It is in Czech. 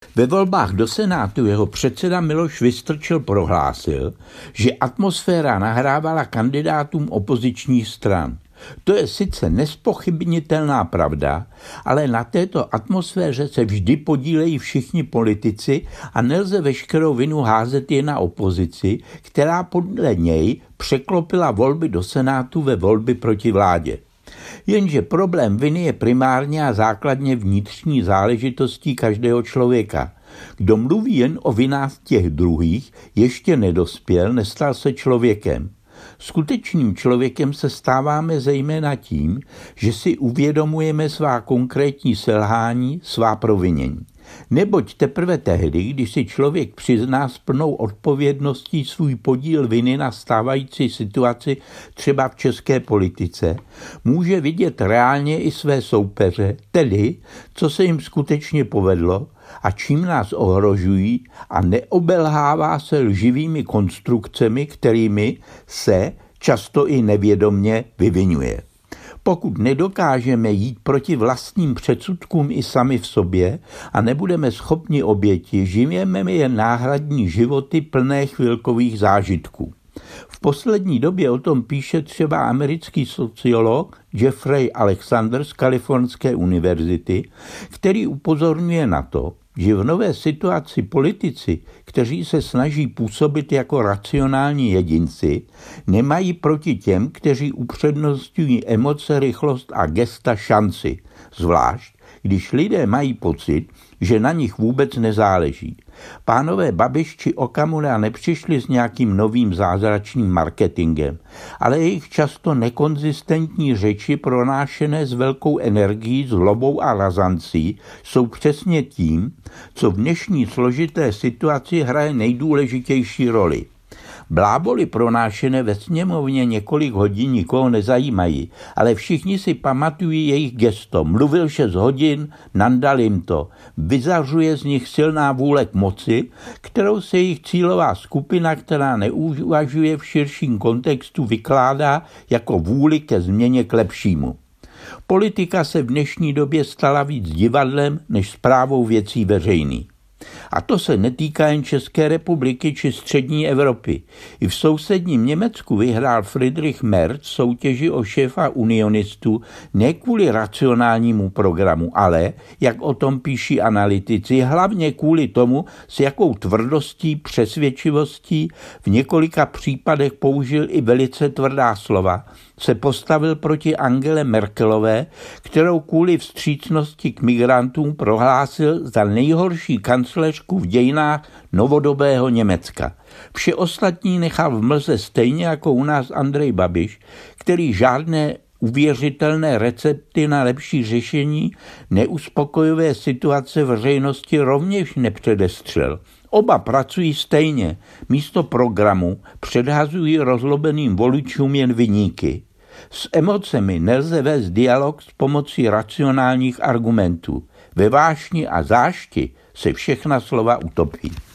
Ve volbách do Senátu jeho předseda Miloš Vystrčil prohlásil, že atmosféra nahrávala kandidátům opozičních stran. To je sice nezpochybnitelná pravda, ale na této atmosféře se vždy podílejí všichni politici a nelze veškerou vinu házet jen na opozici, která podle něj překlopila volby do Senátu ve volby proti vládě. Jenže problém viny je primárně a základně vnitřní záležitostí každého člověka. Kdo mluví jen o vinách těch druhých, ještě nedospěl, nestal se člověkem. Skutečným člověkem se stáváme zejména tím, že si uvědomujeme svá konkrétní selhání, svá provinění. Neboť teprve tehdy, když si člověk přizná s plnou odpovědností svůj podíl viny na stávající situaci třeba v české politice, může vidět reálně i své soupeře, tedy co se jim skutečně povedlo a čím nás ohrožují a neobelhává se lživými konstrukcemi, kterými se často i nevědomně vyviňuje. Pokud nedokážeme jít proti vlastním předsudkům i sami v sobě a nebudeme schopni oběti, žijeme jen náhradní životy plné chvilkových zážitků. V poslední době o tom píše třeba americký sociolog Jeffrey Alexander z Kalifornské univerzity, který upozorňuje na to, že v nové situaci politici, kteří se snaží působit jako racionální jedinci, nemají proti těm, kteří upřednostňují emoce, rychlost a gesta šanci, zvlášť když lidé mají pocit, že na nich vůbec nezáleží. Pánové Babiš či Okamura nepřišli s nějakým novým zázračným marketingem, ale jejich často nekonzistentní řeči pronášené s velkou energií, zlobou a razancí jsou přesně tím, co v dnešní složité situaci hraje nejdůležitější roli. Bláboly pronášené ve sněmovně několik hodin nikoho nezajímají, ale všichni si pamatují jejich gesto. Mluvil 6 hodin, nandal jim to. Vyzařuje z nich silná vůle k moci, kterou se jejich cílová skupina, která neuvažuje v širším kontextu, vykládá jako vůli ke změně k lepšímu. Politika se v dnešní době stala víc divadlem než správou věcí veřejných. A to se netýká jen České republiky či střední Evropy. I v sousedním Německu vyhrál Friedrich Merz soutěži o šéfa unionistů ne kvůli racionálnímu programu, ale, jak o tom píší analytici, hlavně kvůli tomu, s jakou tvrdostí, přesvědčivostí, v několika případech použil i velice tvrdá slova, se postavil proti Angele Merkelové, kterou kvůli vstřícnosti k migrantům prohlásil za nejhorší kancléřku v dějinách novodobého Německa. Vše ostatní nechal v mlze stejně jako u nás Andrej Babiš, který žádné uvěřitelné recepty na lepší řešení neuspokojivé situace veřejnosti rovněž nepředestřel. Oba pracují stejně. Místo programu předhazují rozlobeným voličům jen viníky. S emocemi nelze vést dialog s pomocí racionálních argumentů. Ve vášni a zášti se všechna slova utopí.